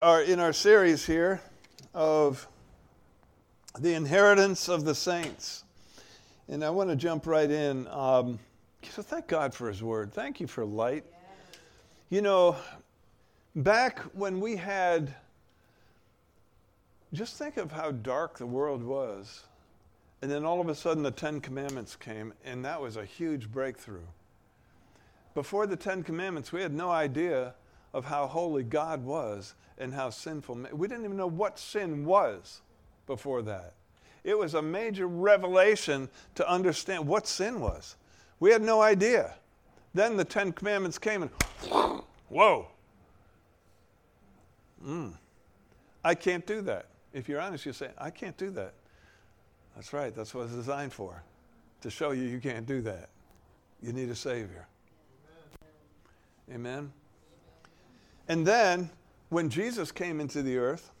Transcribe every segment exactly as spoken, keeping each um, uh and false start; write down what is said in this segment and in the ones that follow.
are in our series here of the inheritance of the saints. And I want to jump right in. Um, so thank God for his word. Thank you for light. You know, back when we had, just think of how dark the world was. And then all of a sudden the Ten Commandments came, and that was a huge breakthrough. Before the Ten Commandments, we had no idea of how holy God was and how sinful. We didn't even know what sin was before that. It was a major revelation to understand what sin was. We had no idea. Then the Ten Commandments came and, whoa. Mm. I can't do that. If you're honest, you say, I can't do that. That's right. That's what it's designed for, to show you you can't do that. You need a Savior. Amen. Amen. And then, when Jesus came into the earth,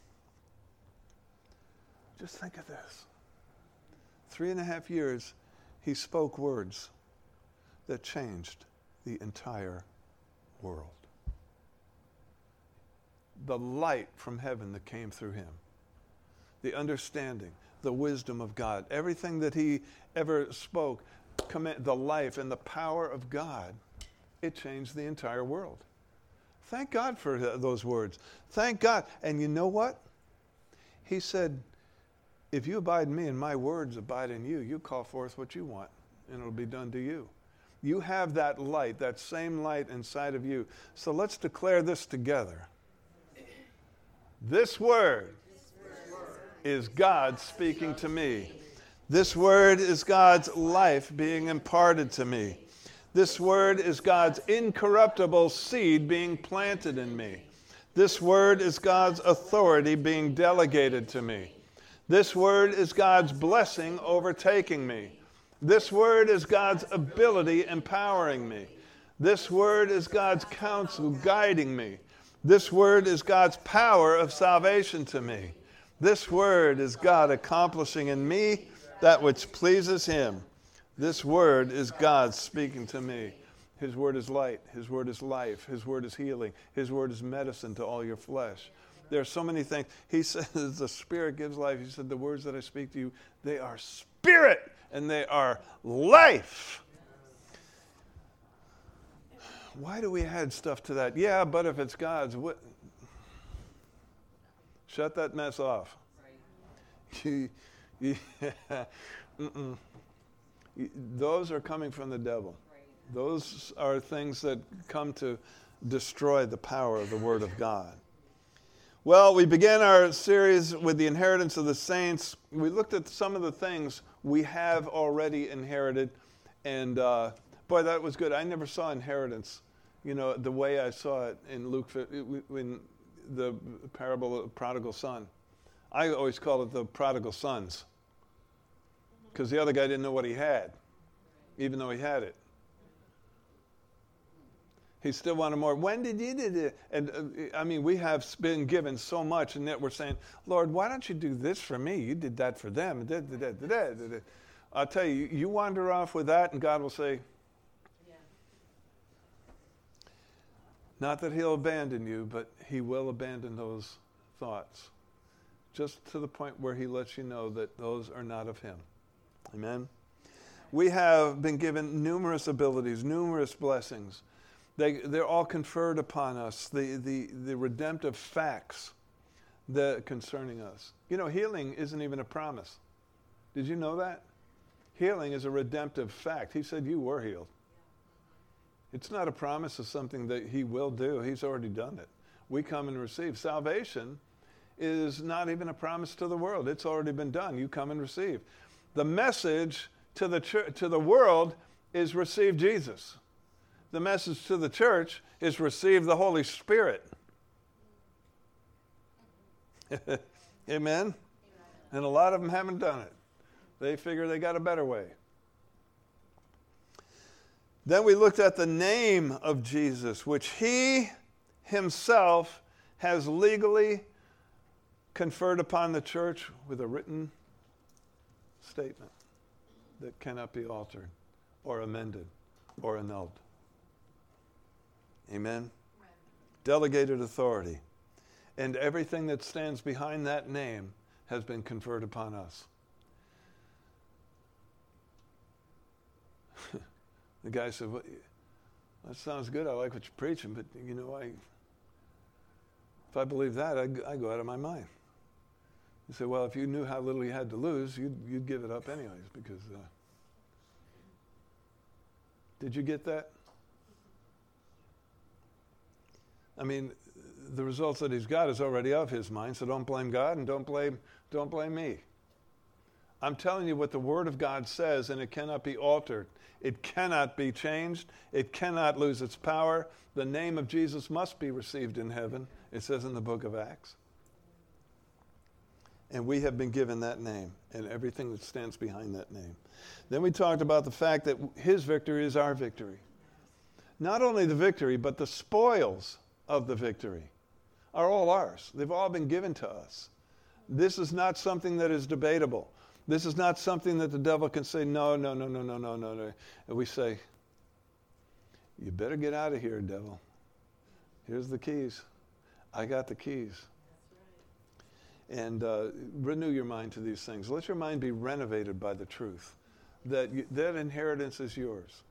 just think of this. Three and a half years, he spoke words that changed the entire world. The light from heaven that came through him, the understanding, the wisdom of God, everything that he ever spoke, the life and the power of God, it changed the entire world. Thank God for those words. Thank God. And you know what? He said, if you abide in me and my words abide in you, you call forth what you want, and it'll be done to you. You have that light, that same light inside of you. So let's declare this together. This word is God speaking to me. This word is God's life being imparted to me. This word is God's incorruptible seed being planted in me. This word is God's authority being delegated to me. This word is God's blessing overtaking me. This word is God's ability empowering me. This word is God's counsel guiding me. This word is God's power of salvation to me. This word is God accomplishing in me that which pleases him. This word is God speaking to me. His word is light. His word is life. His word is healing. His word is medicine to all your flesh. There are so many things. He says the Spirit gives life. He said the words that I speak to you, they are spirit and they are life. Why do we add stuff to that? Yeah, but if it's God's, what? Shut that mess off. You, you, mm-mm. Those are coming from the devil. Those are things that come to destroy the power of the Word of God. Well, we began our series with the inheritance of the saints. We looked at some of the things we have already inherited. And uh, boy, that was good. I never saw inheritance, you know, the way I saw it in Luke, in the parable of the prodigal son. I always call it the prodigal sons, because the other guy didn't know what he had, even though he had it. He still wanted more. When did you do it? And uh, I mean, we have been given so much, and yet we're saying, Lord, why don't you do this for me? You did that for them. Da, da, da, da, da, da. I'll tell you, you wander off with that, and God will say, yeah. Not that he'll abandon you, but he will abandon those thoughts, just to the point where he lets you know that those are not of him. Amen? We have been given numerous abilities, numerous blessings. They, they're all conferred upon us, the, the, the redemptive facts that concerning us. You know, healing isn't even a promise. Did you know that? Healing is a redemptive fact. He said you were healed. It's not a promise of something that he will do. He's already done it. We come and receive. Salvation is not even a promise to the world. It's already been done. You come and receive. The message to the ch- to the world is receive Jesus. The message to the church is receive the Holy Spirit. Amen? Amen? And a lot of them haven't done it. They figure they got a better way. Then we looked at the name of Jesus, which he himself has legally conferred upon the church with a written statement that cannot be altered or amended or annulled. Amen? Right. Delegated authority. and everything that stands behind that name has been conferred upon us. The guy said, well, that sounds good. I like what you're preaching, but, you know, I, if I believe that, I, I go out of my mind. He said, well, if you knew how little you had to lose, you'd, you'd give it up anyways, because... Uh, did you get that? I mean, the results that he's got is already of his mind, so don't blame God and don't blame, don't blame me. I'm telling you what the Word of God says, and it cannot be altered. It cannot be changed. It cannot lose its power. The name of Jesus must be received in heaven, it says in the book of Acts. And we have been given that name and everything that stands behind that name. Then we talked about the fact that his victory is our victory. Not only the victory, but the spoils of the victory are all ours. They've all been given to us. This is not something that is debatable. This is not something that the devil can say, no, no, no, no, no, no, no, no. And we say, you better get out of here, devil. Here's the keys. I got the keys. And uh, renew your mind to these things. Let your mind be renovated by the truth. That you, that inheritance is yours.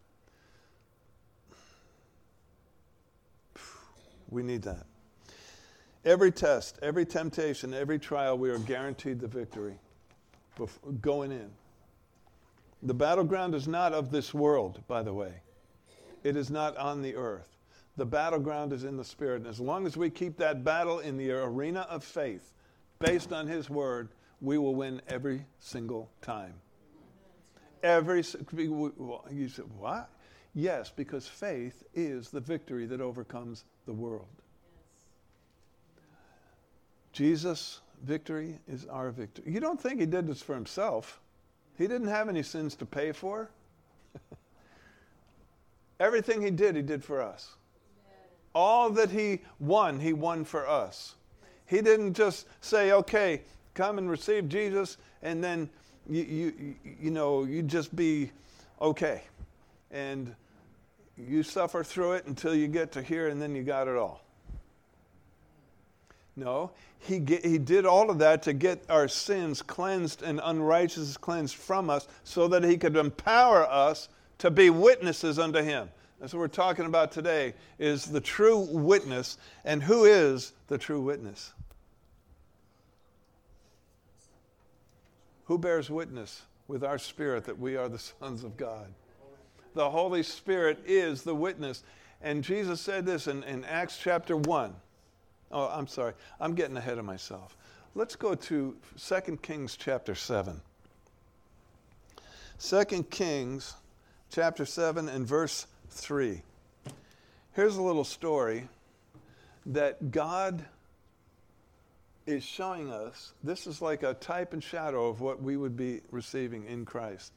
We need that. Every test, every temptation, every trial, we are guaranteed the victory before, going in. The battleground is not of this world, by the way. It is not on the earth. The battleground is in the Spirit. And as long as we keep that battle in the arena of faith, based on his word, we will win every single time. Every, you said, what? Yes, because faith is the victory that overcomes the world. Yes. Jesus' victory is our victory. You don't think he did this for himself. He didn't have any sins to pay for. Everything he did, he did for us. All that he won, he won for us. He didn't just say, okay, come and receive Jesus, and then, you, you, you know, you just be okay. And you suffer through it until you get to here, and then you got it all. No, he, get, he did all of that to get our sins cleansed and unrighteousness cleansed from us so that he could empower us to be witnesses unto him. That's what we're talking about today, is the true witness. And who is the true witness? Who bears witness with our spirit that we are the sons of God? The Holy Spirit is the witness. And Jesus said this in, in Acts chapter one. Oh, I'm sorry. I'm getting ahead of myself. Let's go to Second Kings chapter seven. Second Kings chapter seven and verse three. Here's a little story that God is showing us. This is like a type and shadow of what we would be receiving in Christ.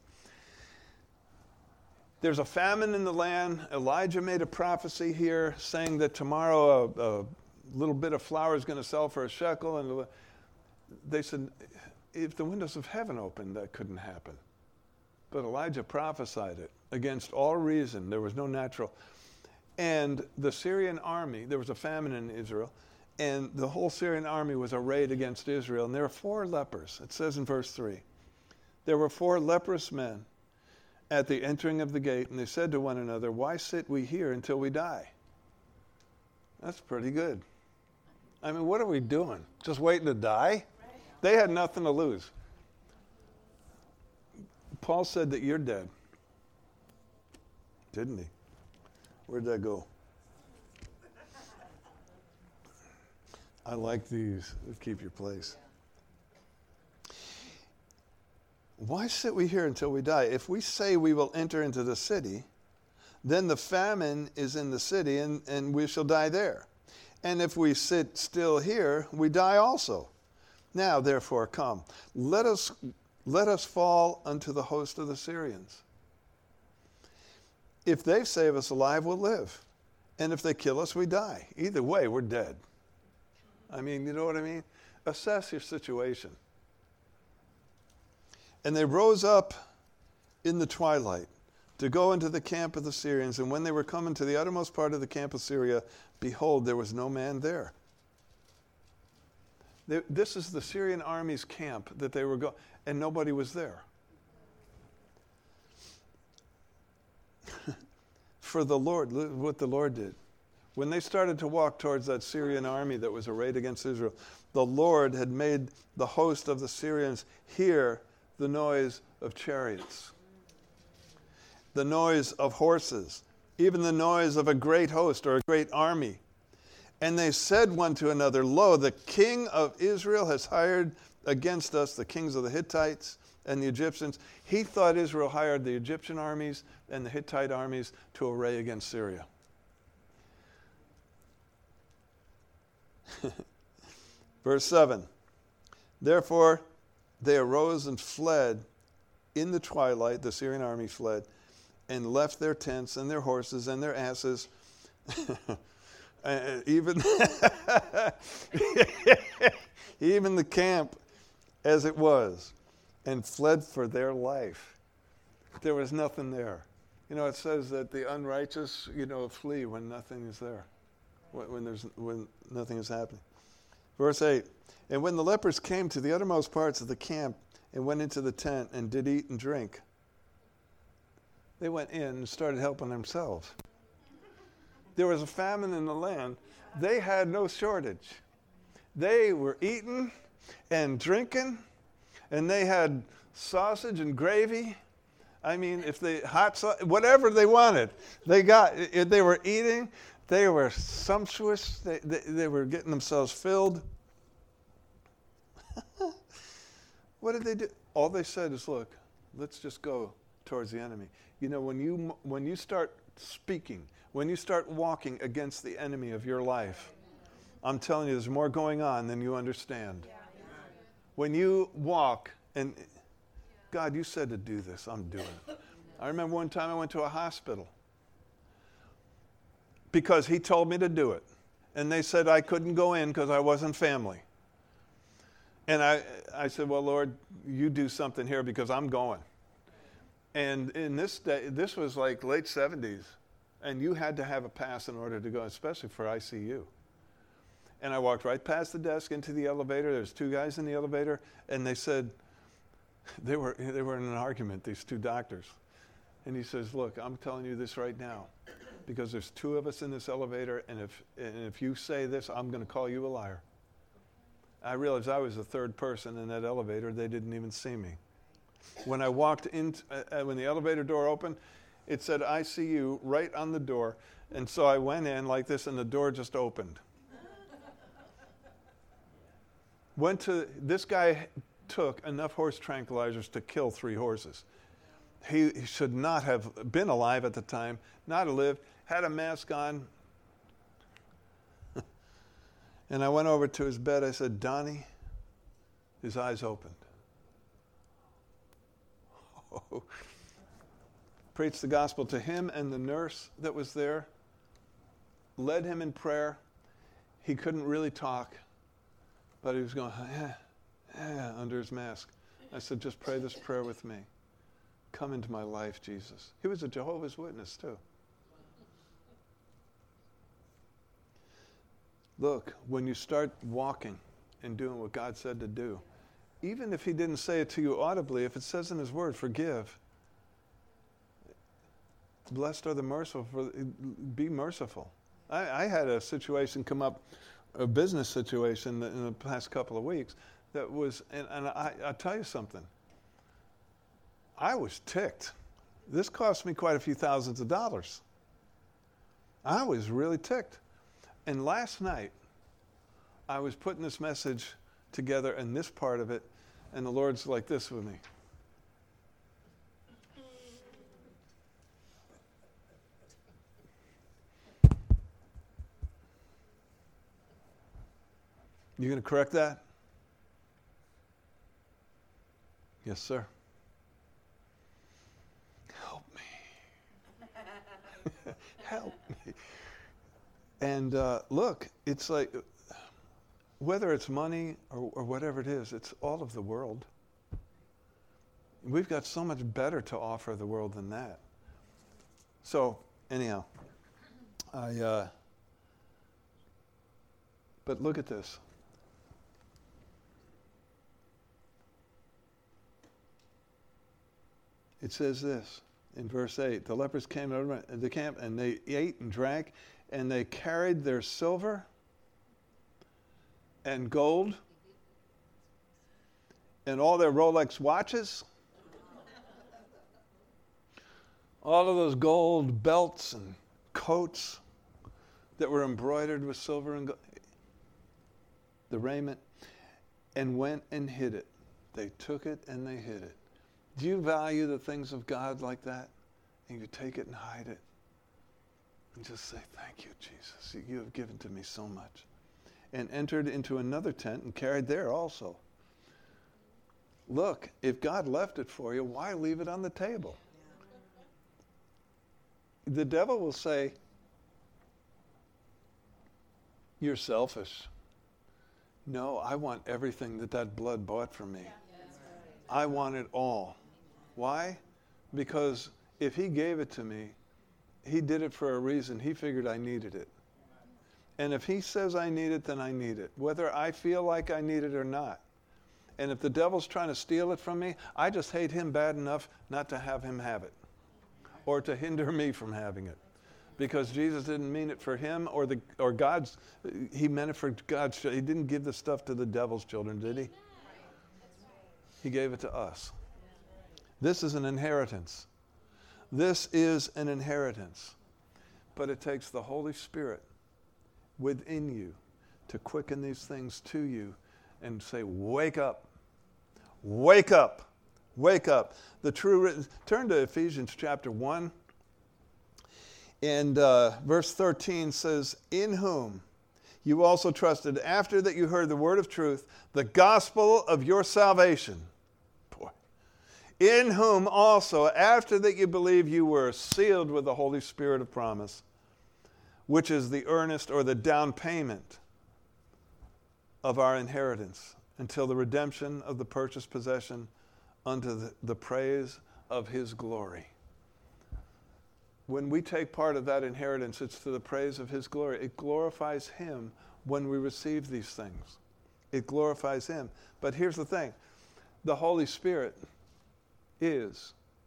There's a famine in the land. Elijah made a prophecy here saying that tomorrow a, a little bit of flour is going to sell for a shekel. And they said, if the windows of heaven opened, that couldn't happen. But Elijah prophesied it against all reason. There was no natural. And the Syrian army, there was a famine in Israel, and the whole Syrian army was arrayed against Israel. And there were four lepers. It says in verse three, there were four leprous men at the entering of the gate, and they said to one another, why sit we here until we die? That's pretty good. I mean, what are we doing? Just waiting to die? They had nothing to lose. Paul said that you're dead. Didn't he? Where'd that go? I like these. Keep your place. Why sit we here until we die? If we say we will enter into the city, then the famine is in the city, and, and we shall die there. And if we sit still here, we die also. Now, therefore, come. Let us, let us fall unto the host of the Syrians. If they save us alive, we'll live. And if they kill us, we die. Either way, we're dead. I mean, you know what I mean? Assess your situation. And they rose up in the twilight to go into the camp of the Syrians. And when they were coming to the uttermost part of the camp of Syria, behold, there was no man there. They, this is the Syrian army's camp that they were going, and nobody was there. For the Lord, what the Lord did. When they started to walk towards that Syrian army that was arrayed against Israel, the Lord had made the host of the Syrians hear the noise of chariots, the noise of horses, even the noise of a great host or a great army. And they said one to another, Lo, the king of Israel has hired against us the kings of the Hittites and the Egyptians. He thought Israel hired the Egyptian armies and the Hittite armies to array against Syria. Verse seven, therefore they arose and fled in the twilight, the Syrian army fled, and left their tents and their horses and their asses, even, even the camp as it was, and fled for their life. There was nothing there. You know, it says that the unrighteous, you know, flee when nothing is there, when there's when nothing is happening. Verse eight, and when the lepers came to the uttermost parts of the camp and went into the tent and did eat and drink, they went in and started helping themselves. There was a famine in the land. They had no shortage. They were eating and drinking, and they had sausage and gravy. I mean, if they hot sauce, whatever they wanted, they got. They were eating. They were sumptuous. They, they, they were getting themselves filled. What did they do? All they said is, look, let's just go towards the enemy. You know, when you when you start speaking, when you start walking against the enemy of your life, I'm telling you, there's more going on than you understand. When you walk and, God, you said to do this, I'm doing it. I remember one time I went to a hospital because he told me to do it. And they said I couldn't go in because I wasn't family. And I, I said, well, Lord, you do something here because I'm going. And in this day, this was like late seventies, and you had to have a pass in order to go, especially for I C U. And I walked right past the desk into the elevator. There's two guys in the elevator, and they said, they were they were in an argument, these two doctors. And he says, look, I'm telling you this right now, because there's two of us in this elevator, and if and if you say this, I'm going to call you a liar. I realized I was the third person in that elevator. They didn't even see me. When I walked in, uh, when the elevator door opened, it said I C U right on the door. And so I went in like this, and the door just opened. Went to, this guy took enough horse tranquilizers to kill three horses. He, he should not have been alive at the time, not have lived, had a mask on. And I went over to his bed. I said, Donnie, his eyes opened. Oh. Preached the gospel to him and the nurse that was there. Led him in prayer. He couldn't really talk, but he was going, eh, eh, under his mask. I said, just pray this prayer with me. Come into my life, Jesus. He was a Jehovah's Witness, too. Look, when you start walking and doing what God said to do, even if he didn't say it to you audibly, if it says in his word, forgive. Blessed are the merciful, for, be merciful. I, I had a situation come up, a business situation in the past couple of weeks that was, and, and I, I'll tell you something. I was ticked. This cost me quite a few thousands of dollars. I was really ticked. And last night, I was putting this message together and this part of it, and the Lord's like this with me. You going to correct that? Yes, sir. Help me. Help me. And uh, look, it's like, whether it's money or, or whatever it is, it's all of the world. We've got so much better to offer the world than that. So, anyhow, I, uh, but look at this. It says this in verse eight. The lepers came over the camp and they ate and drank, and they carried their silver and gold and all their Rolex watches, all of those gold belts and coats that were embroidered with silver and gold, the raiment, and went and hid it. They took it and they hid it. Do you value the things of God like that? And you take it and hide it and just say, thank you, Jesus. You have given to me so much. And entered into another tent and carried there also. Look, if God left it for you, why leave it on the table? The devil will say, you're selfish. No, I want everything that that blood bought from me. I want it all. Why? Because if he gave it to me, he did it for a reason. He figured I needed it. And if he says I need it, then I need it, whether I feel like I need it or not. And if the devil's trying to steal it from me, I just hate him bad enough not to have him have it or to hinder me from having it. Because Jesus didn't mean it for him or the or God's, he meant it for God's children. He didn't give the stuff to the devil's children, did he? He gave it to us. This is an inheritance. This is an inheritance. But it takes the Holy Spirit within you to quicken these things to you and say, wake up, wake up, wake up. The true, turn to Ephesians chapter one. And uh, verse thirteen says, in whom you also trusted after that you heard the word of truth, the gospel of your salvation. Boy. In whom also after that you believe you were sealed with the Holy Spirit of promise, which is the earnest or the down payment of our inheritance until the redemption of the purchased possession unto the, the praise of his glory. When we take part of that inheritance, it's to the praise of his glory. It glorifies him when we receive these things. It glorifies him. But here's the thing. The Holy Spirit is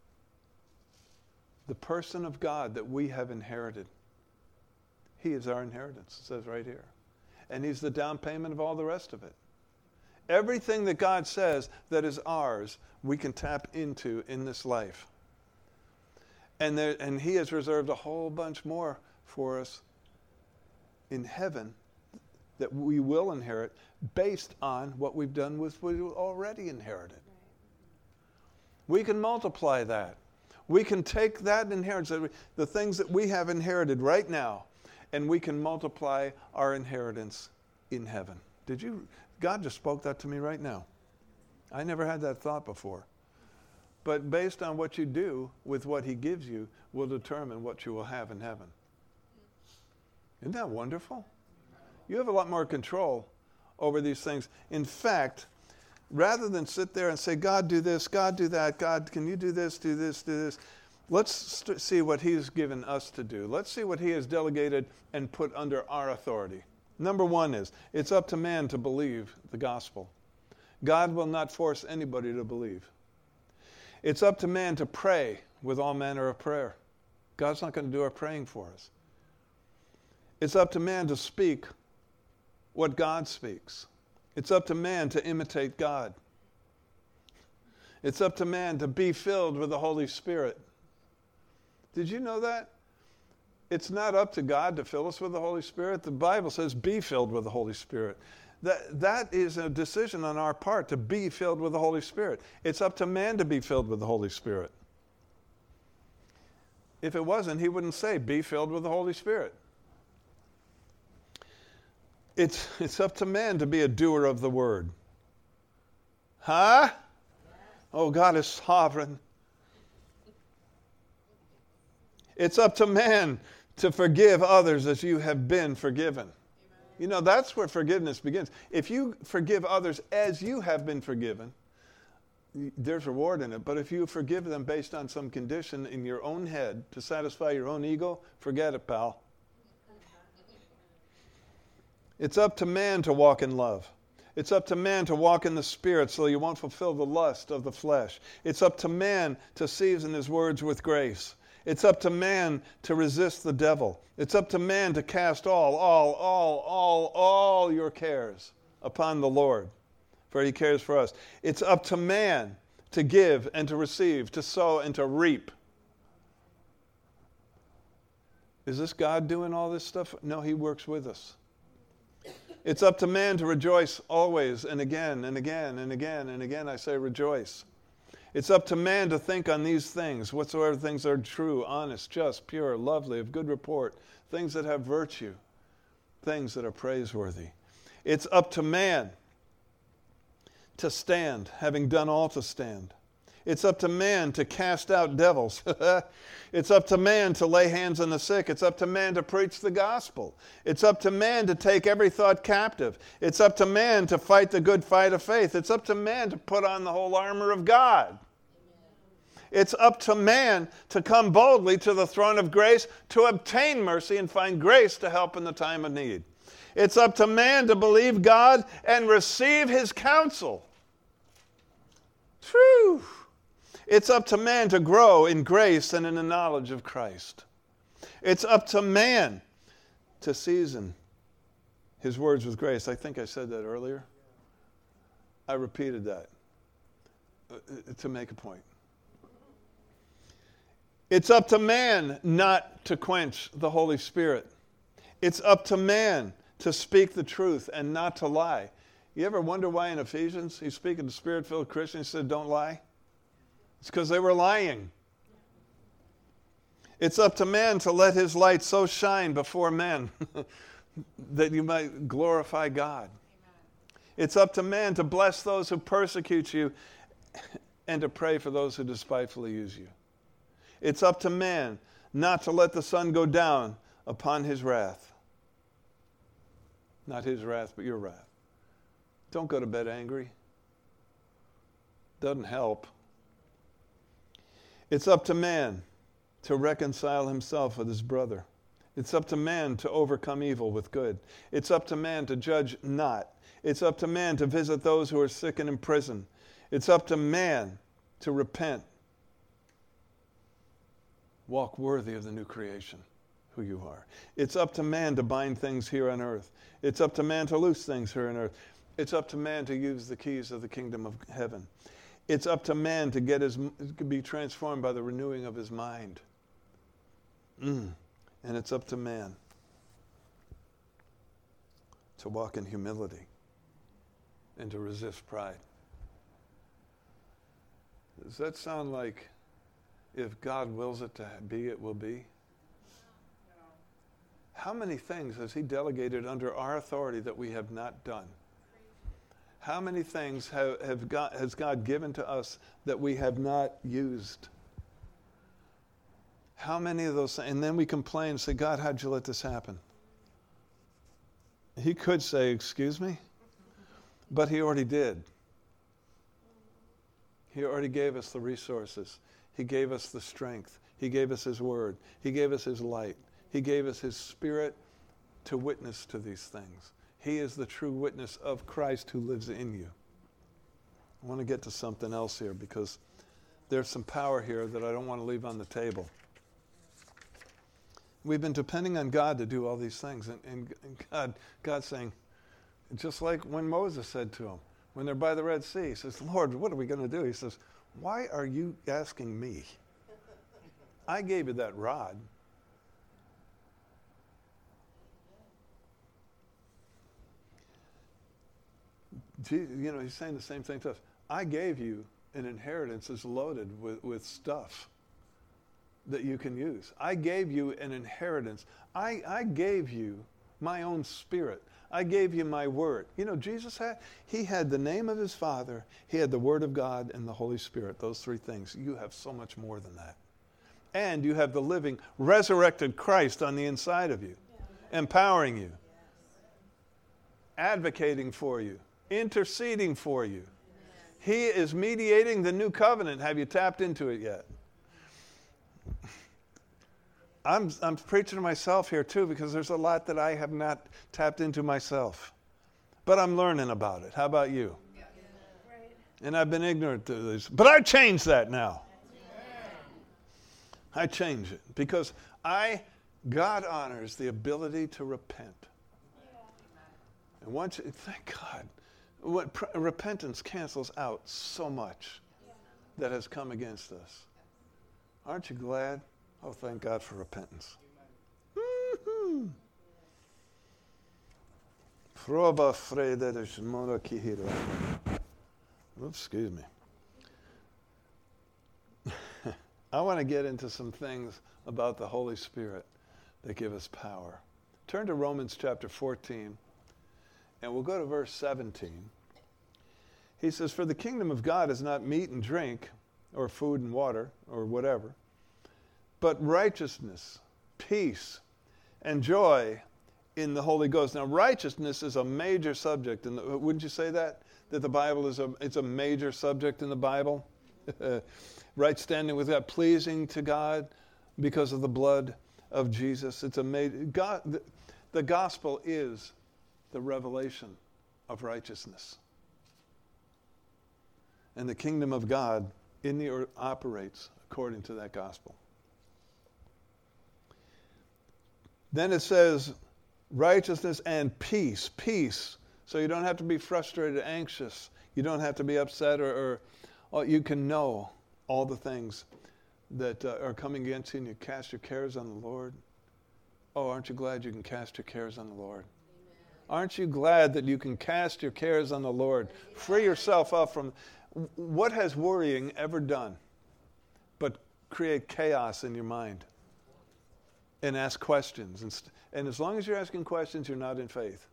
the person of God that we have inherited. He is our inheritance, it says right here. And he's the down payment of all the rest of it. Everything that God says that is ours, we can tap into in this life. And there, and he has reserved a whole bunch more for us in heaven that we will inherit based on what we've done with what we already inherited. We can multiply that. We can take that inheritance, the things that we have inherited right now, and we can multiply our inheritance in heaven. Did you? God just spoke that to me right now. I never had that thought before. But based on what you do with what he gives you will determine what you will have in heaven. Isn't that wonderful? You have a lot more control over these things. In fact, rather than sit there and say, God, do this, God, do that, God, can you do this, do this, do this, let's st- see what he's given us to do. Let's see what he has delegated and put under our authority. Number one is, it's up to man to believe the gospel. God will not force anybody to believe. It's up to man to pray with all manner of prayer. God's not going to do our praying for us. It's up to man to speak what God speaks. It's up to man to imitate God. It's up to man to be filled with the Holy Spirit. Did you know that? It's not up to God to fill us with the Holy Spirit. The Bible says be filled with the Holy Spirit. That, that is a decision on our part to be filled with the Holy Spirit. It's up to man to be filled with the Holy Spirit. If it wasn't, he wouldn't say, be filled with the Holy Spirit. It's, it's up to man to be a doer of the word. Huh? Oh, God is sovereign. It's up to man to forgive others as you have been forgiven. You know, that's where forgiveness begins. If you forgive others as you have been forgiven, there's reward in it. But if you forgive them based on some condition in your own head to satisfy your own ego, forget it, pal. It's up to man to walk in love. It's up to man to walk in the Spirit so you won't fulfill the lust of the flesh. It's up to man to season his words with grace. It's up to man to resist the devil. It's up to man to cast all, all, all, all, all your cares upon the Lord, for he cares for us. It's up to man to give and to receive, to sow and to reap. Is this God doing all this stuff? No, he works with us. It's up to man to rejoice always and again and again and again and again. I say rejoice. It's up to man to think on these things, whatsoever things are true, honest, just, pure, lovely, of good report, things that have virtue, things that are praiseworthy. It's up to man to stand, having done all to stand. It's up to man to cast out devils. It's up to man to lay hands on the sick. It's up to man to preach the gospel. It's up to man to take every thought captive. It's up to man to fight the good fight of faith. It's up to man to put on the whole armor of God. It's up to man to come boldly to the throne of grace to obtain mercy and find grace to help in the time of need. It's up to man to believe God and receive his counsel. Whew. It's up to man to grow in grace and in the knowledge of Christ. It's up to man to season his words with grace. I think I said that earlier. I repeated that uh, to make a point. It's up to man not to quench the Holy Spirit. It's up to man to speak the truth and not to lie. You ever wonder why in Ephesians he's speaking to Spirit-filled Christians, he said, don't lie? It's because they were lying. It's up to man to let his light so shine before men that you might glorify God. Amen. It's up to man to bless those who persecute you and to pray for those who despitefully use you. It's up to man not to let the sun go down upon his wrath. Not his wrath, but your wrath. Don't go to bed angry. Doesn't help. It's up to man to reconcile himself with his brother. It's up to man to overcome evil with good. It's up to man to judge not. It's up to man to visit those who are sick and in prison. It's up to man to repent. Walk worthy of the new creation, who you are. It's up to man to bind things here on earth. It's up to man to loose things here on earth. It's up to man to use the keys of the kingdom of heaven. It's up to man to get his, to be transformed by the renewing of his mind. Mm. And it's up to man to walk in humility and to resist pride. Does that sound like if God wills it to be, it will be? How many things has he delegated under our authority that we have not done? How many things have, have God, has God given to us that we have not used? How many of those things? And then we complain and say, God, how'd you let this happen? He could say, excuse me? But he already did. He already gave us the resources. He gave us the strength. He gave us his word. He gave us his light. He gave us his spirit to witness to these things. He is the true witness of Christ who lives in you. I want to get to something else here because there's some power here that I don't want to leave on the table. We've been depending on God to do all these things. And, and, and God, God's saying, just like when Moses said to him, when they're by the Red Sea, he says, Lord, what are we going to do? He says, why are you asking me? I gave you that rod. You know, he's saying the same thing to us. I gave you an inheritance that's loaded with, with stuff that you can use. I gave you an inheritance. I, I gave you my own spirit. I gave you my word. You know, Jesus had, he had the name of his Father, he had the word of God and the Holy Spirit, those three things. You have so much more than that. And you have the living, resurrected Christ on the inside of you, yeah. Empowering you, yes. Advocating for you, interceding for you. Yes. He is mediating the new covenant. Have you tapped into it yet? I'm, I'm preaching to myself here too because there's a lot that I have not tapped into myself. but I'm learning about it. How about you? And I've been ignorant to this. But I changed that now. I change it because I, God honors the ability to repent. And once, you, thank God, what pr- repentance cancels out so much that has come against us. Aren't you glad? Oh, thank God for repentance. Mm-hmm. Oops, excuse me. I want to get into some things about the Holy Spirit that give us power. Turn to Romans chapter fourteen, and we'll go to verse seventeen. He says, "For the kingdom of God is not meat and drink, or food and water, or whatever, but righteousness, peace, and joy in the Holy Ghost." Now, righteousness is a major subject. In the, wouldn't you say that? That the Bible is a, it's a major subject in the Bible? Right standing with God, pleasing to God because of the blood of Jesus. It's a major, God, the, the gospel is the revelation of righteousness. And the kingdom of God in the earth operates according to that gospel. Then it says righteousness and peace. Peace. So you don't have to be frustrated, anxious. You don't have to be upset, or, or, or you can know all the things that uh, are coming against you, and you cast your cares on the Lord. Oh, aren't you glad you can cast your cares on the Lord? Amen. Aren't you glad that you can cast your cares on the Lord? Amen. Free yourself up from... What has worrying ever done but create chaos in your mind and ask questions? And, st- and as long as you're asking questions, you're not in faith.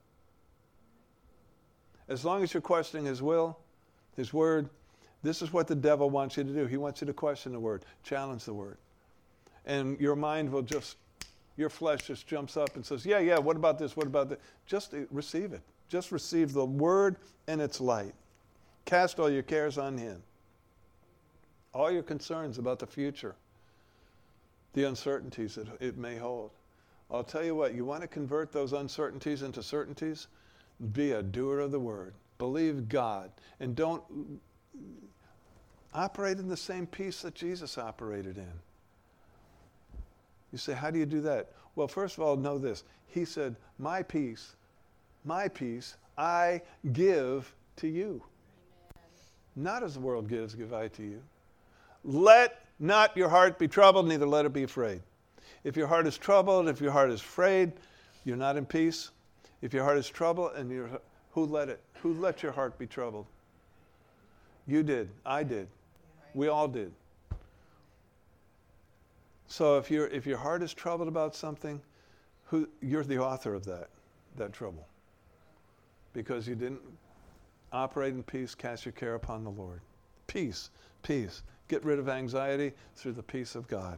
As long as you're questioning His will, His word, this is what the devil wants you to do. He wants you to question the word, challenge the word. And your mind will just, your flesh just jumps up and says, yeah, yeah, what about this, what about that? Just receive it. Just receive the word and its light. Cast all your cares on Him. All your concerns about the future, the uncertainties that it may hold. I'll tell you what, you want to convert those uncertainties into certainties? Be a doer of the word. Believe God. And don't operate in the same peace that Jesus operated in. You say, how do you do that? Well, first of all, know this. He said, my peace, my peace, I give to you. Not as the world gives, give I to you. Let not your heart be troubled, neither let it be afraid. If your heart is troubled, if your heart is afraid, you're not in peace. If your heart is troubled, and you're, who let it? Who let your heart be troubled? You did. I did. We all did. So if your if your heart is troubled about something, who you're the author of that, that trouble. Because you didn't operate in peace, cast your care upon the Lord. Peace, peace. Get rid of anxiety through the peace of God.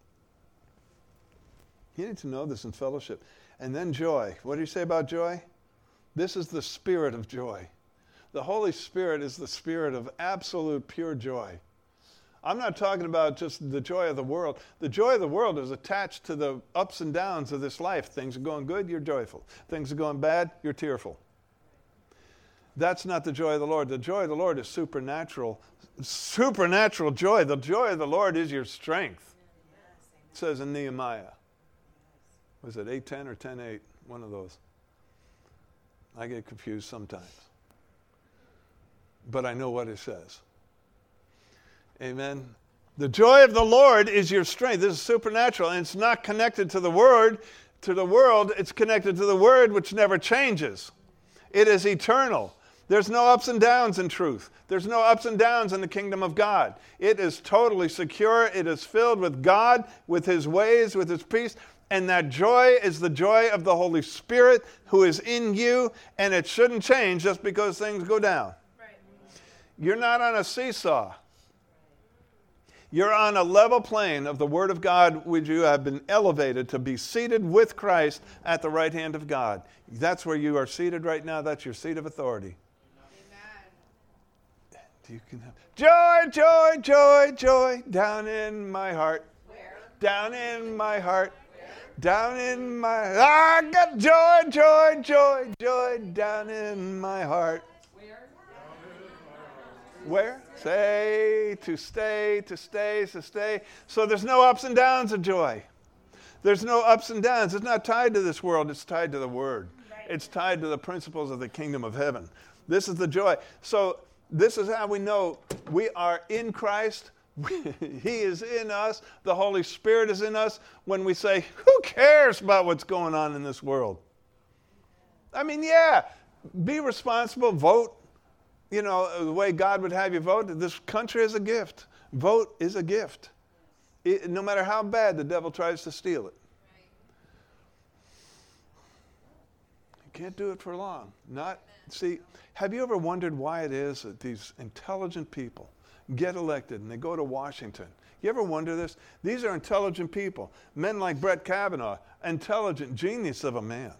You need to know this in fellowship. And then joy. What do you say about joy? This is the spirit of joy. The Holy Spirit is the spirit of absolute pure joy. I'm not talking about just the joy of the world. The joy of the world is attached to the ups and downs of this life. Things are going good, you're joyful. Things are going bad, you're tearful. That's not the joy of the Lord. The joy of the Lord is supernatural. Supernatural joy. The joy of the Lord is your strength. It says in Nehemiah. Was it eight ten or ten eight? One of those. I get confused sometimes. But I know what it says. Amen. The joy of the Lord is your strength. This is supernatural, and it's not connected to the word, to the world. It's connected to the word, which never changes. It is eternal. There's no ups and downs in truth. There's no ups and downs in the kingdom of God. It is totally secure. It is filled with God, with His ways, with His peace. And that joy is the joy of the Holy Spirit who is in you, and it shouldn't change just because things go down. Right. You're not on a seesaw. You're on a level plane of the Word of God, which you have been elevated to be seated with Christ at the right hand of God. That's where you are seated right now. That's your seat of authority. Amen. You can have joy, joy, joy, joy down in my heart. Where? Down in my heart. Where? Down in my, I got joy, joy, joy, joy down in my heart. Where? Say, to stay, to stay, to stay. So there's no ups and downs of joy. There's no ups and downs. It's not tied to this world. It's tied to the Word. It's tied to the principles of the kingdom of heaven. This is the joy. So this is how we know we are in Christ. He is in us. The Holy Spirit is in us. When we say, who cares about what's going on in this world? I mean, yeah, be responsible, vote. You know, the way God would have you vote. This country is a gift. Vote is a gift. It, no matter how bad the devil tries to steal it. You can't do it for long. Not, see, have you ever wondered why it is that these intelligent people get elected and they go to Washington? You ever wonder this? These are intelligent people. Men like Brett Kavanaugh, intelligent genius of a man.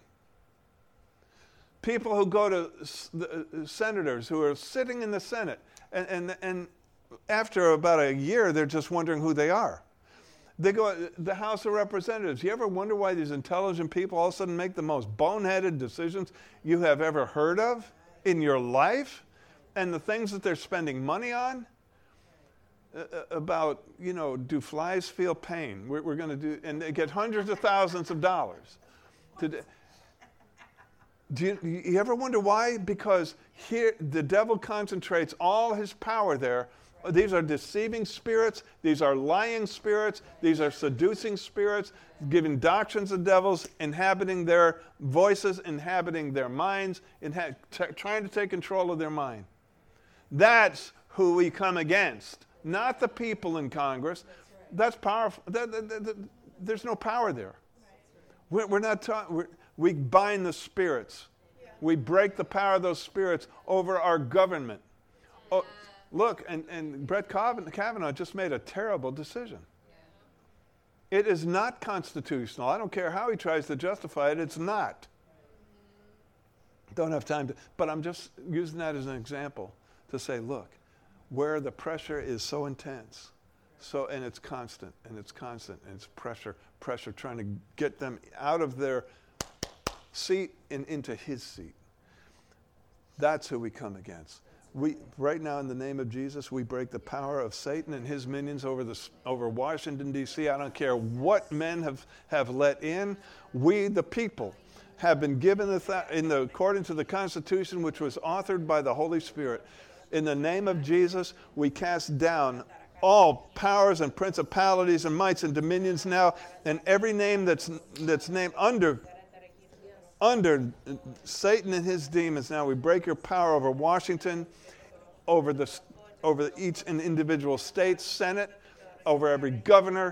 People who go to the senators who are sitting in the Senate, and, and, and after about a year, they're just wondering who they are. They go the House of Representatives. You ever wonder why these intelligent people all of a sudden make the most boneheaded decisions you have ever heard of in your life? And the things that they're spending money on? Uh, about, you know, do flies feel pain? We're, we're going to do, and they get hundreds of thousands of dollars. To, do you, you ever wonder why? Because here the devil concentrates all his power there. These are deceiving spirits. These are lying spirits. These are seducing spirits, giving doctrines of devils, inhabiting their voices, inhabiting their minds, inha- t- trying to take control of their mind. That's who we come against, not the people in Congress. That's powerful. That, that, that, that, there's no power there. We're, we're not talking. We bind the spirits. We break the power of those spirits over our government. Oh, look, and, and Brett Kavanaugh just made a terrible decision. It is not constitutional. I don't care how he tries to justify it. It's not. Don't have time to, but I'm just using that as an example to say, look, where the pressure is so intense, so and it's constant, and it's constant, and it's pressure, pressure, trying to get them out of their seat and into his seat. That's who we come against. We right now, in the name of Jesus, we break the power of Satan and his minions over the over Washington, D C I don't care what men have, have let in. We, the people, have been given the th- in the according to the Constitution, which was authored by the Holy Spirit. In the name of Jesus, we cast down all powers and principalities and mights and dominions now, and every name that's that's named under under Satan and his demons. Now we break your power over Washington, over the over each and individual state, Senate, over every governor,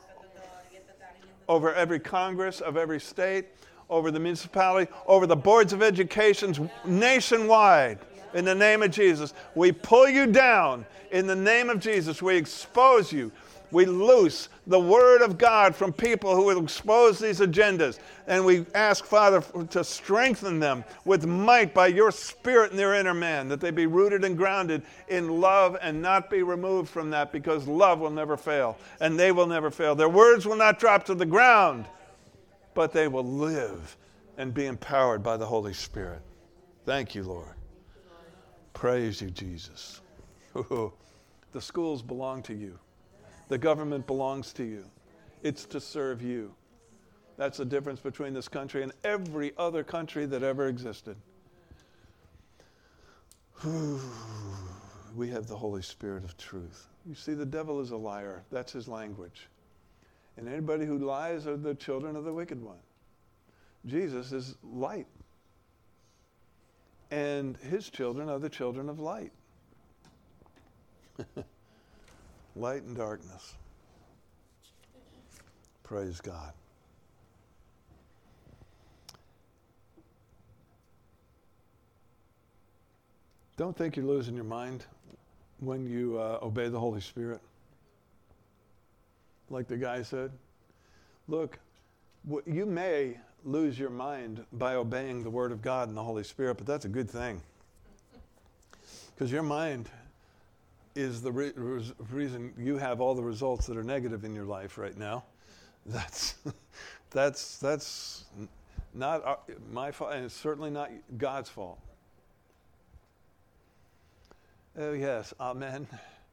over every Congress of every state, over the municipality, over the boards of education nationwide. In the name of Jesus, we pull you down. In the name of Jesus, we expose you. We loose the word of God from people who will expose these agendas. And we ask, Father, to strengthen them with might by your Spirit in their inner man, that they be rooted and grounded in love and not be removed from that, because love will never fail and they will never fail. Their words will not drop to the ground, but they will live and be empowered by the Holy Spirit. Thank you, Lord. Praise you, Jesus. The schools belong to you. The government belongs to you. It's to serve you. That's the difference between this country and every other country that ever existed. We have the Holy Spirit of truth. You see, the devil is a liar. That's his language. And anybody who lies are the children of the wicked one. Jesus is light. And his children are the children of light. Light and darkness. Praise God. Don't think you're losing your mind when you uh, obey the Holy Spirit. Like the guy said, look, w- you may lose your mind by obeying the Word of God and the Holy Spirit, but that's a good thing. Because your mind is the re- re- reason you have all the results that are negative in your life right now. That's That's, that's not our, my fault, and it's certainly not God's fault. Oh, yes, amen.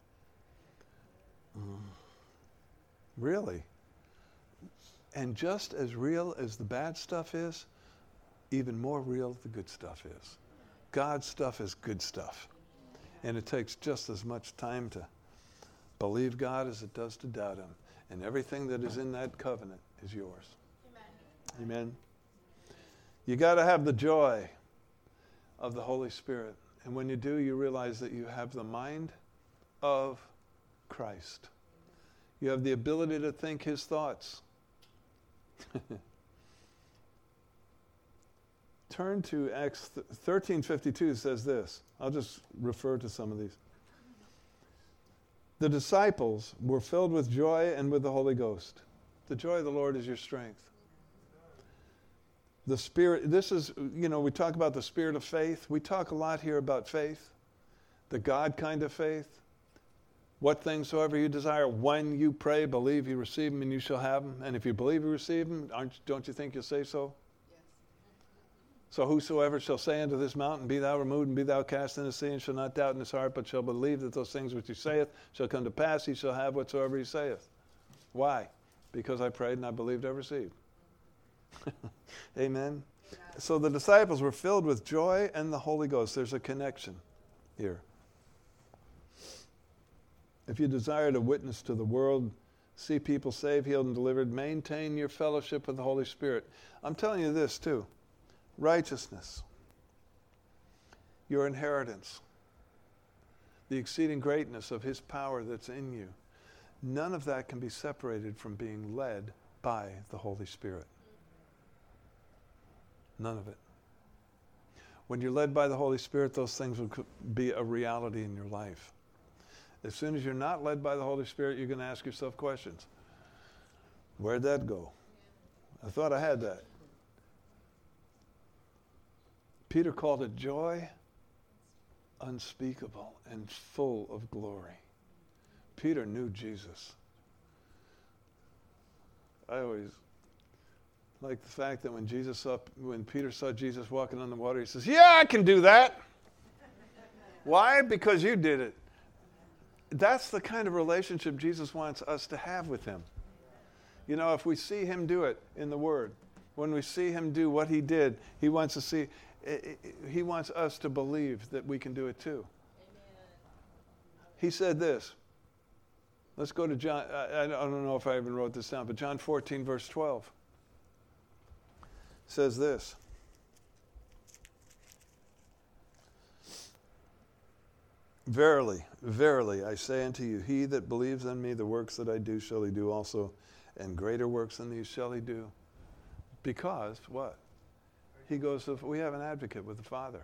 Mm. Really? And just as real as the bad stuff is, even more real the good stuff is. God's stuff is good stuff. And it takes just as much time to believe God as it does to doubt him. And everything that is in that covenant is yours. Amen. Amen. You got to have the joy of the Holy Spirit. And when you do, you realize that you have the mind of Christ. You have the ability to think his thoughts. Turn to Acts thirteen fifty-two says this. I'll just refer to some of these. The disciples were filled with joy and with the Holy Ghost. The joy of the Lord is your strength. The Spirit, this is, you know, we talk about the spirit of faith. We talk a lot here about faith, the God kind of faith. What things soever you desire, when you pray, believe you receive them and you shall have them. And if you believe you receive them, aren't, don't you think you'll say so? Yes. So whosoever shall say unto this mountain, be thou removed and be thou cast into the sea, and shall not doubt in his heart, but shall believe that those things which he saith shall come to pass, he shall have whatsoever he saith. Why? Because I prayed and I believed I received. Amen. Yeah. So the disciples were filled with joy and the Holy Ghost. There's a connection here. If you desire to witness to the world, see people saved, healed, and delivered, maintain your fellowship with the Holy Spirit. I'm telling you this too. Righteousness, your inheritance, the exceeding greatness of his power that's in you, none of that can be separated from being led by the Holy Spirit. None of it. When you're led by the Holy Spirit, those things will be a reality in your life. As soon as you're not led by the Holy Spirit, you're going to ask yourself questions. Where'd that go? I thought I had that. Peter called it joy unspeakable and full of glory. Peter knew Jesus. I always like the fact that when Jesus saw, when Peter saw Jesus walking on the water, he says, "Yeah, I can do that." Why? Because you did it. That's the kind of relationship Jesus wants us to have with him. You know, if we see him do it in the Word, when we see him do what he did, he wants to see, he wants us to believe that we can do it too. Amen. He said this. Let's go to John. I, I don't know if I even wrote this down, but John fourteen, verse twelve says this. Verily, verily, I say unto you, he that believes in me, the works that I do shall he do also, and greater works than these shall he do. Because, what? He goes, we have an advocate with the Father.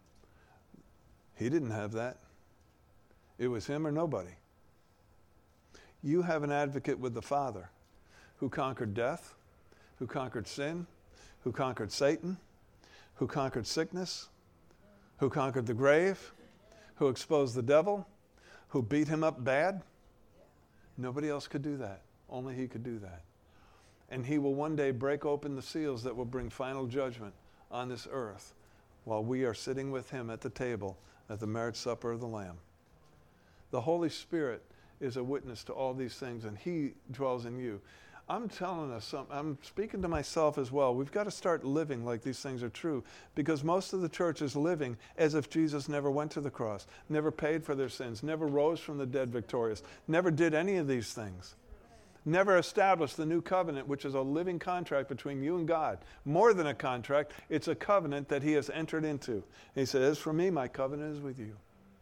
He didn't have that. It was him or nobody. You have an advocate with the Father who conquered death, who conquered sin, who conquered Satan, who conquered sickness, who conquered the grave, who exposed the devil, who beat him up bad. Nobody else could do that. Only he could do that. And he will one day break open the seals that will bring final judgment on this earth while we are sitting with him at the table at the marriage supper of the Lamb. The Holy Spirit is a witness to all these things, and he dwells in you. I'm telling us something. I'm speaking to myself as well. We've got to start living like these things are true, because most of the church is living as if Jesus never went to the cross, never paid for their sins, never rose from the dead victorious, never did any of these things, never established the new covenant, which is a living contract between you and God. More than a contract, it's a covenant that he has entered into. And he said, as for me, my covenant is with you.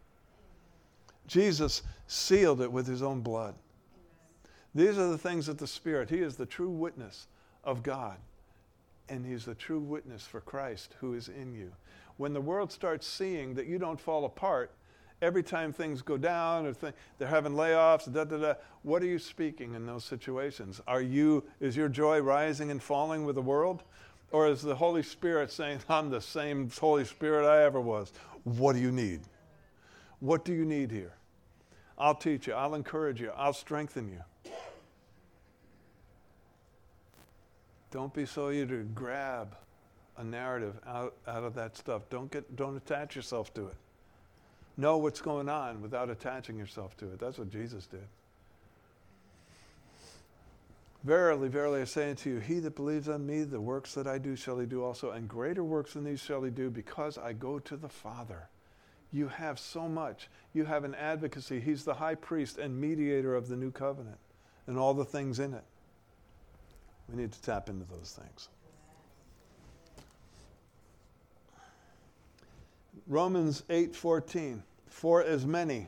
Jesus sealed it with his own blood. These are the things of the Spirit. He is the true witness of God. And he's the true witness for Christ who is in you. When the world starts seeing that you don't fall apart every time things go down or th- they're having layoffs, da, da, da, what are you speaking in those situations? Are you, is your joy rising and falling with the world? Or is the Holy Spirit saying, I'm the same Holy Spirit I ever was? What do you need? What do you need here? I'll teach you. I'll encourage you. I'll strengthen you. Don't be so eager to grab a narrative out, out of that stuff. Don't get, don't attach yourself to it. Know what's going on without attaching yourself to it. That's what Jesus did. Verily, verily, I say unto you, he that believes on me, the works that I do shall he do also, and greater works than these shall he do, because I go to the Father. You have so much. You have an advocacy. He's the high priest and mediator of the new covenant and all the things in it. We need to tap into those things. Romans eight fourteen. For as many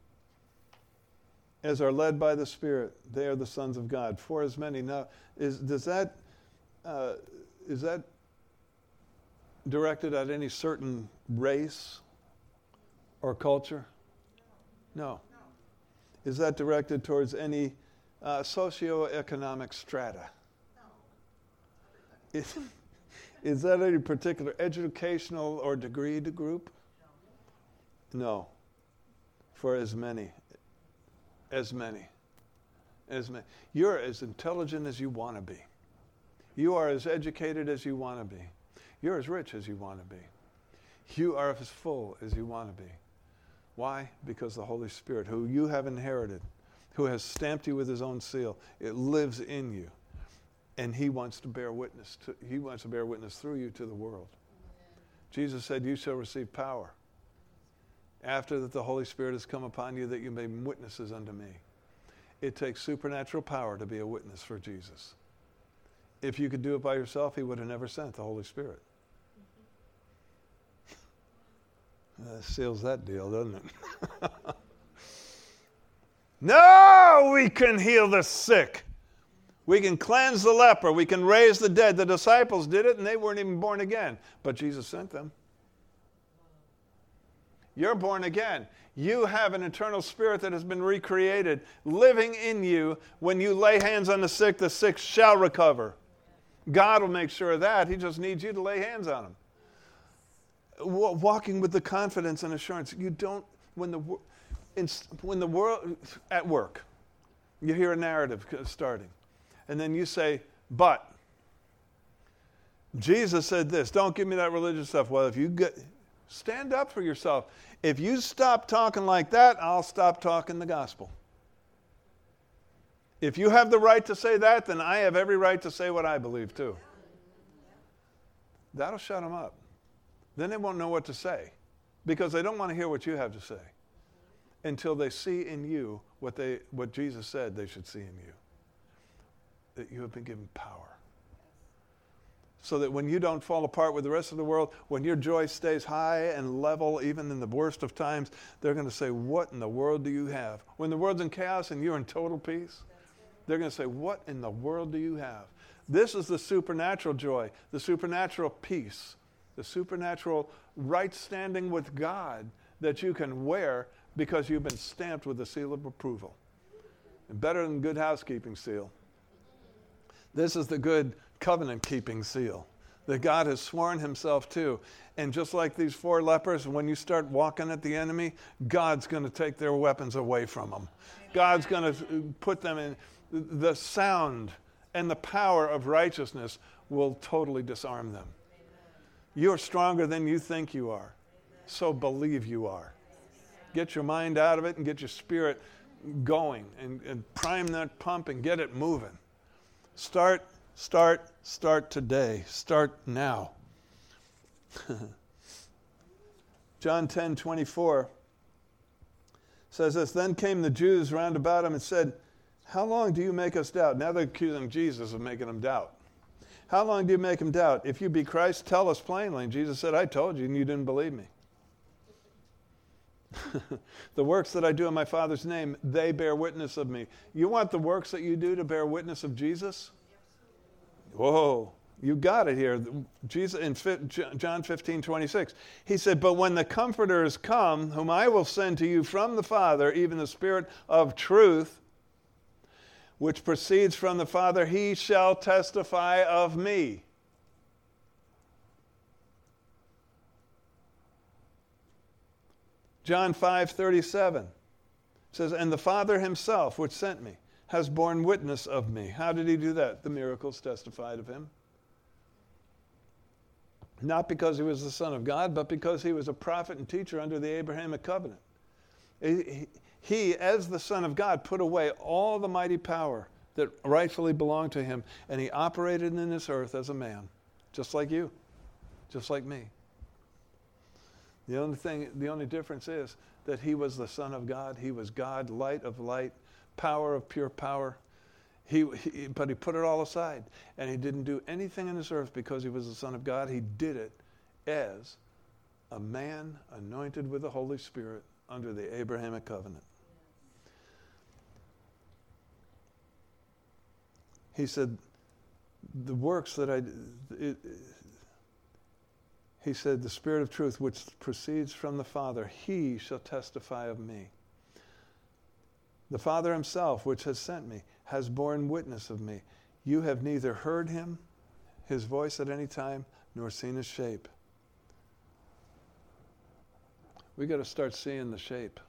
as are led by the Spirit, they are the sons of God. For as many. Now, is does that uh, is that directed at any certain race or culture? No. Is that directed towards any uh, socioeconomic strata? No. Is, is that any particular educational or degree group? No. For as many. As many. As many. You're as intelligent as you want to be. You are as educated as you want to be. You're as rich as you want to be. You are as full as you want to be. Why? Because the Holy Spirit, who you have inherited, who has stamped you with his own seal, it lives in you. And he wants to bear witness to, he wants to bear witness through you to the world. Jesus said, you shall receive power after that the Holy Spirit has come upon you, that you may be witnesses unto me. It takes supernatural power to be a witness for Jesus. If you could do it by yourself, he would have never sent the Holy Spirit. That seals that deal, doesn't it? No, we can heal the sick. We can cleanse the leper. We can raise the dead. The disciples did it, and they weren't even born again. But Jesus sent them. You're born again. You have an eternal spirit that has been recreated, living in you. When you lay hands on the sick, the sick shall recover. God will make sure of that. He just needs you to lay hands on them. Walking with the confidence and assurance. You don't, when the, in, when the world, at work, you hear a narrative starting. And then you say, but, Jesus said this. Don't give me that religious stuff. Well, if you get, stand up for yourself. If you stop talking like that, I'll stop talking the gospel. If you have the right to say that, then I have every right to say what I believe too. That'll shut them up. Then they won't know what to say, because they don't want to hear what you have to say until they see in you what they what Jesus said they should see in you. That you have been given power. So that when you don't fall apart with the rest of the world, when your joy stays high and level, even in the worst of times, they're going to say, what in the world do you have? When the world's in chaos and you're in total peace, they're going to say, what in the world do you have? This is the supernatural joy, the supernatural peace, the supernatural right standing with God that you can wear because you've been stamped with the seal of approval. And better than good housekeeping seal. This is the good covenant-keeping seal that God has sworn himself to. And just like these four lepers, when you start walking at the enemy, God's going to take their weapons away from them. God's going to put them in. The sound and the power of righteousness will totally disarm them. You're stronger than you think you are. So believe you are. Get your mind out of it and get your spirit going and, and prime that pump and get it moving. Start Start, start today. Start now. John ten twenty-four says this, then came the Jews round about him and said, how long do you make us doubt? Now they're accusing Jesus of making them doubt. How long do you make them doubt? If you be Christ, tell us plainly. And Jesus said, I told you and you didn't believe me. The works that I do in my Father's name, they bear witness of me. You want the works that you do to bear witness of Jesus? Whoa, you got it here. Jesus in John fifteen twenty-six, he said, but when the Comforter is come, whom I will send to you from the Father, even the Spirit of truth, which proceeds from the Father, he shall testify of me. John five thirty-seven says, and the Father himself, which sent me, has borne witness of me. How did he do that? The miracles testified of him. Not because he was the Son of God, but because he was a prophet and teacher under the Abrahamic covenant. He, he, as the Son of God, put away all the mighty power that rightfully belonged to him, and he operated in this earth as a man, just like you, just like me. The only thing, the only difference is that he was the Son of God. He was God, light of light, power of pure power. He, he, but he put it all aside, and he didn't do anything in this earth because he was the Son of God. He did it as a man anointed with the Holy Spirit under the Abrahamic covenant. He said, the works that I, it, he said, the Spirit of truth which proceeds from the Father, he shall testify of me. The Father himself, which has sent me, has borne witness of me. You have neither heard him, his voice at any time, nor seen his shape. We got to start seeing the shape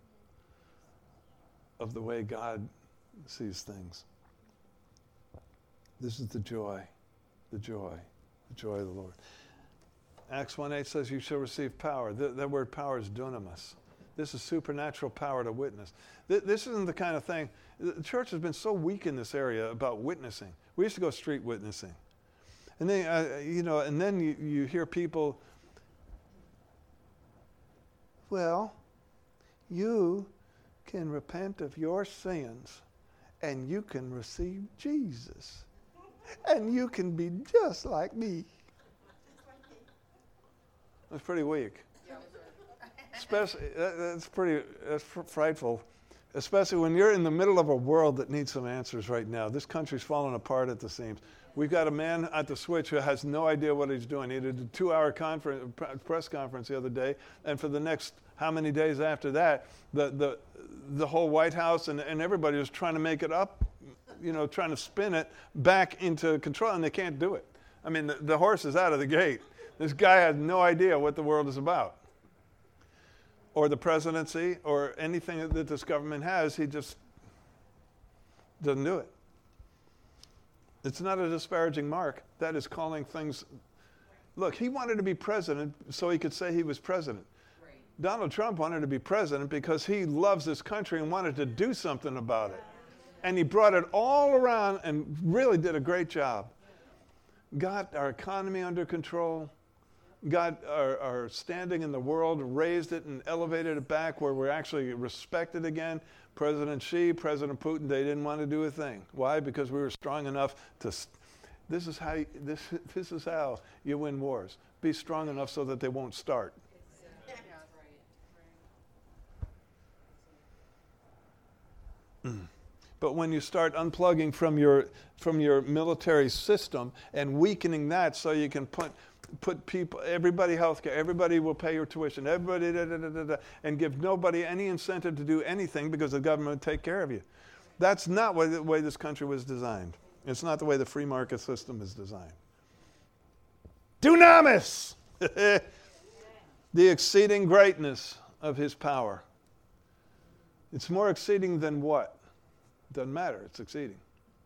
of the way God sees things. This is the joy, the joy, the joy of the Lord. Acts one eight says you shall receive power. That, that word power is dunamis. This is supernatural power to witness. Th- this isn't the kind of thing. The church has been so weak in this area about witnessing. We used to go street witnessing. And then, uh, you know, and then you, you hear people, well, you can repent of your sins and you can receive Jesus. And you can be just like me. That's pretty weak. Especially, that's pretty that's frightful, especially when you're in the middle of a world that needs some answers right now. This country's falling apart at the seams. We've got a man at the switch who has no idea what he's doing. He did a two-hour conference, press conference the other day, and for the next how many days after that, the the the whole White House and, and everybody was trying to make it up, you know, trying to spin it back into control, and they can't do it. I mean, the, the horse is out of the gate. This guy has no idea what the world is about, or the presidency, or anything that this government has. He just doesn't do it. It's not a disparaging mark. That is calling things. Look, he wanted to be president so he could say he was president. Right. Donald Trump wanted to be president because he loves this country and wanted to do something about it. And he brought it all around and really did a great job. Got our economy under control. Got our, our standing in the world, raised it and elevated it back where we're actually respected again. President Xi, President Putin, they didn't want to do a thing. Why? Because we were strong enough to. This is how. You, this this is how you win wars. Be strong enough so that they won't start. But when you start unplugging from your from your military system and weakening that, so you can put. Put people, everybody health care, everybody will pay your tuition, everybody, da, da, da, da, da, and give nobody any incentive to do anything because the government will take care of you. That's not the way this country was designed. It's not the way the free market system is designed. Dunamis! The exceeding greatness of his power. It's more exceeding than what? Doesn't matter, it's exceeding.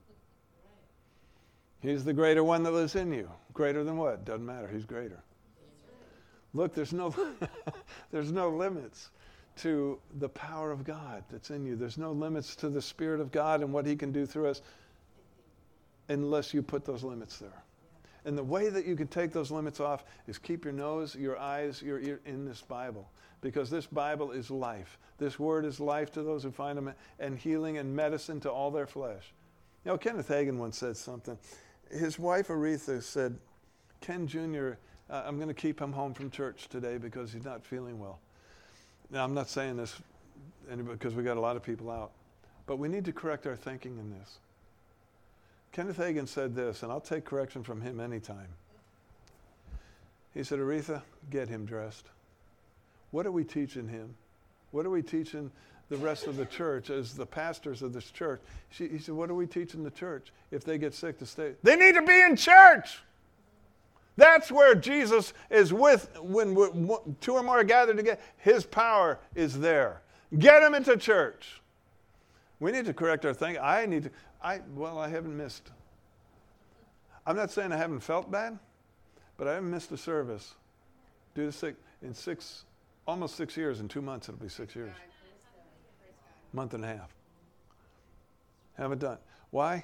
He's the greater one that lives in you. Greater than what? Doesn't matter. He's greater. Look, there's no there's no limits to the power of God that's in you. There's no limits to the Spirit of God and what he can do through us unless you put those limits there. And the way that you can take those limits off is keep your nose, your eyes, your ear in this Bible. Because this Bible is life. This word is life to those who find him, and healing and medicine to all their flesh. You know, Kenneth Hagin once said something. His wife Aretha said, Ken Junior, uh, I'm going to keep him home from church today because he's not feeling well. Now, I'm not saying this because we got a lot of people out, but we need to correct our thinking in this. Kenneth Hagin said this, and I'll take correction from him anytime. He said, Aretha, get him dressed. What are we teaching him? What are we teaching the rest of the church as the pastors of this church? She, he said, what are we teaching the church? If they get sick to stay, they need to be in church. That's where Jesus is with, when two or more are gathered together, his power is there. Get them into church. We need to correct our thinking. I need to, I, well, I haven't missed. I'm not saying I haven't felt bad, but I haven't missed a service. Due to six, in six, almost six years, in two months it'll be six years. Month and a half. Haven't done. Why?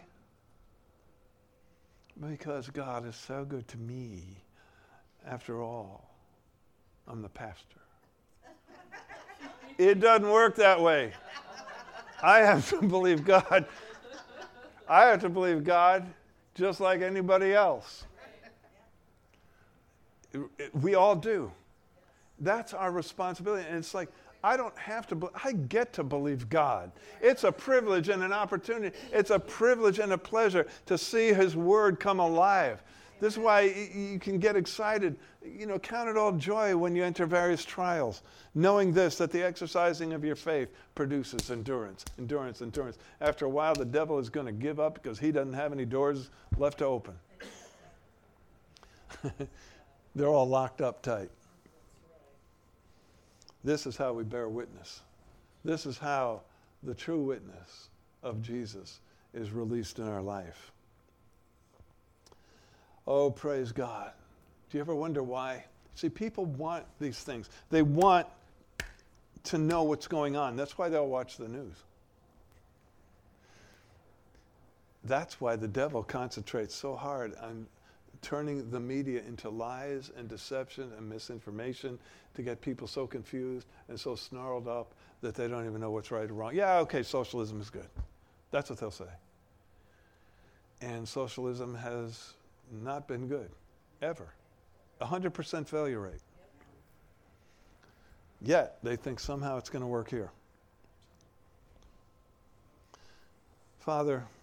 Because God is so good to me. After all, I'm the pastor. It doesn't work that way. I have to believe God. I have to believe God just like anybody else. We all do. That's our responsibility. And it's like, I don't have to, I get to believe God. It's a privilege and an opportunity. It's a privilege and a pleasure to see His Word come alive. This is why you can get excited. You know, count it all joy when you enter various trials, knowing this, that the exercising of your faith produces endurance, endurance, endurance. After a while, the devil is going to give up because he doesn't have any doors left to open. They're all locked up tight. This is how we bear witness. This is how the true witness of Jesus is released in our life. Oh, praise God. Do you ever wonder why? See, people want these things. They want to know what's going on. That's why they'll watch the news. That's why the devil concentrates so hard on turning the media into lies and deception and misinformation to get people so confused and so snarled up that they don't even know what's right or wrong. Yeah, okay, socialism is good. That's what they'll say. And socialism has not been good, ever. one hundred percent failure rate. Yet, they think somehow it's going to work here. Father,